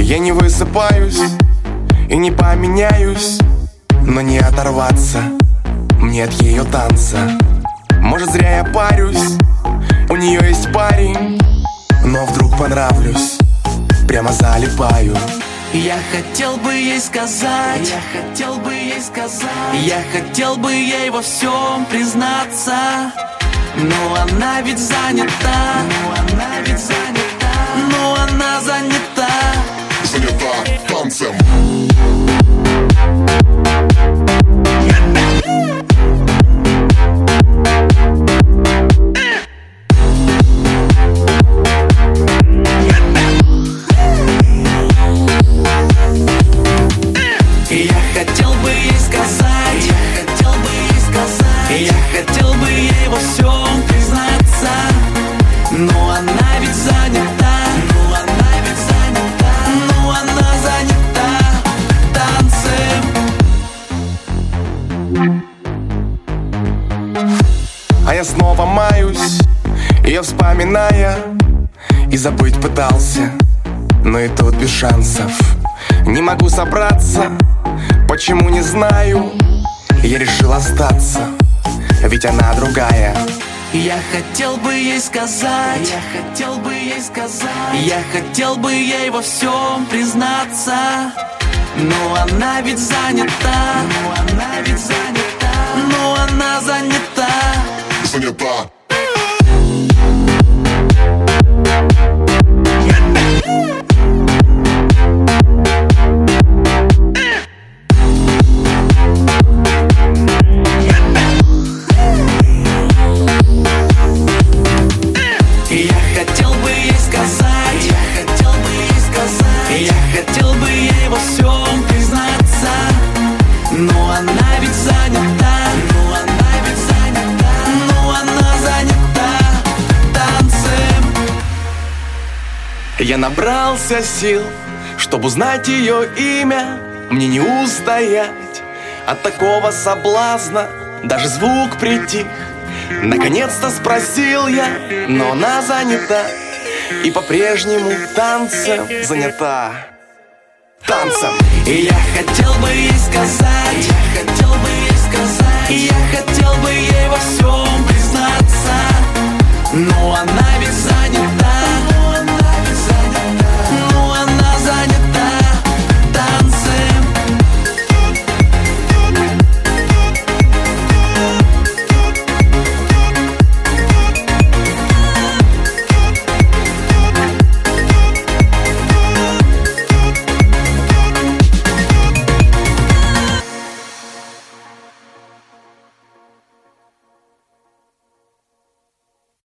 Я не высыпаюсь и не поменяюсь, но не оторваться мне от ее танца. Может, зря я парюсь, у нее есть парень, но вдруг понравлюсь, прямо залипаю. Я хотел бы ей сказать, я хотел бы ей во всем признаться, но она ведь занята, но она занята танцем. Я хотел бы ей во всем признаться, но она ведь занята, но она занята танцем. А я снова маюсь, ее вспоминая, и забыть пытался, но и тут без шансов. Не могу собраться, почему не знаю. Я решил остаться, ведь она другая. Я хотел бы ей сказать, я хотел бы ей во всем признаться, но она ведь занята, но она занята. Я хотел бы ей во всем признаться, но она ведь занята, но она занята танцем. Я набрался сил, чтобы узнать ее имя. Мне не устоять от такого соблазна, даже звук притих. Наконец-то спросил я, но она занята и по-прежнему танцем занята. Танцем. И я хотел бы ей сказать, я хотел бы ей во всем признаться, но она ведь занята.